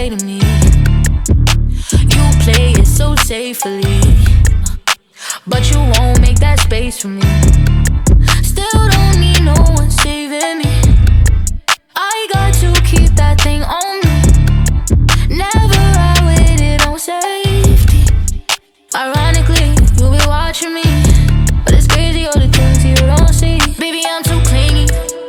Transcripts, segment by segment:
play to me. You play it so safely, but you won't make that space for me. Still don't need no one saving me. I got to keep that thing on me. Never ride with it on safety. Ironically, you be watching me, but it's crazy all the things you don't see. Baby, I'm too clingy.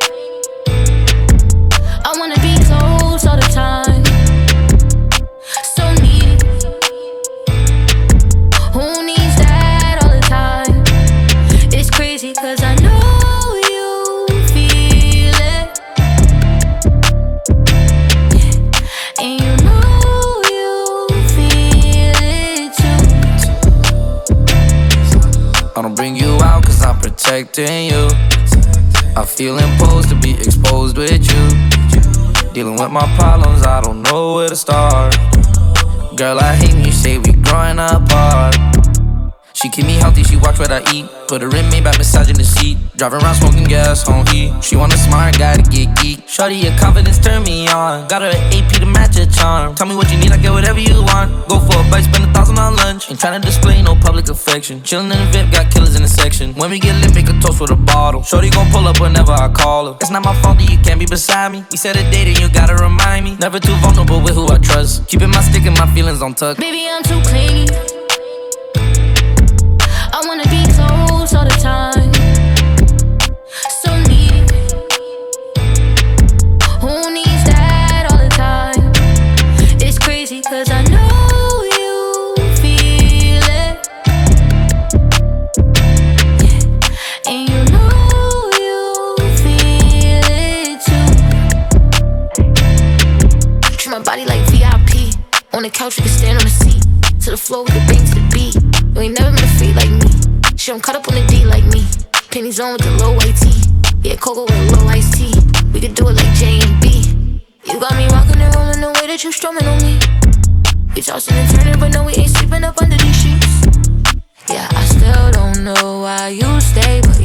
I wanna be close all the time. So needy. Who needs that all the time? It's crazy cause I know you feel it. Yeah. And you know you feel it too. I don't bring you out cause I'm protecting you. I feel imposed to be exposed with you. Dealing with my problems, I don't know where to start. Girl, I hate when you say we growing apart. She keep me healthy, she watch what I eat. Put her in Maybach, massaging the seat. Driving around smoking gas on E. She want a smart guy to get geek. Shorty, your confidence turn me on. Got her an AP to match your charm. Tell me what you need, I get whatever you want. Go for a bite, spend 1,000 on lunch. Ain't tryna display no public affection. Chillin' in the VIP, got killers in the section. When we get lit, make a toast with a bottle. Shorty gon' pull up whenever I call her. It's not my fault that you can't be beside me. We said a date and you gotta remind me. Never too vulnerable with who I trust. Keeping my stick and my feelings on tuck. Baby, I'm too clingy. I wanna be close all the time. So needy. Who needs that all the time? It's crazy cause I know you feel it. Yeah. And you know you feel it too. Treat my body like VIP. On the couch, we can stand on the seat. To the floor, we can bang to the beat. You ain't never been a freak like me. She don't cut up on the D like me. Pennies on with the low white tee. Yeah, cocoa with a low iced tea. We could do it like J and B. You got me rocking and rolling the way that you strumming on me. We tossing and turning, but no, we ain't sleeping up under these sheets. Yeah, I still don't know why you stay, but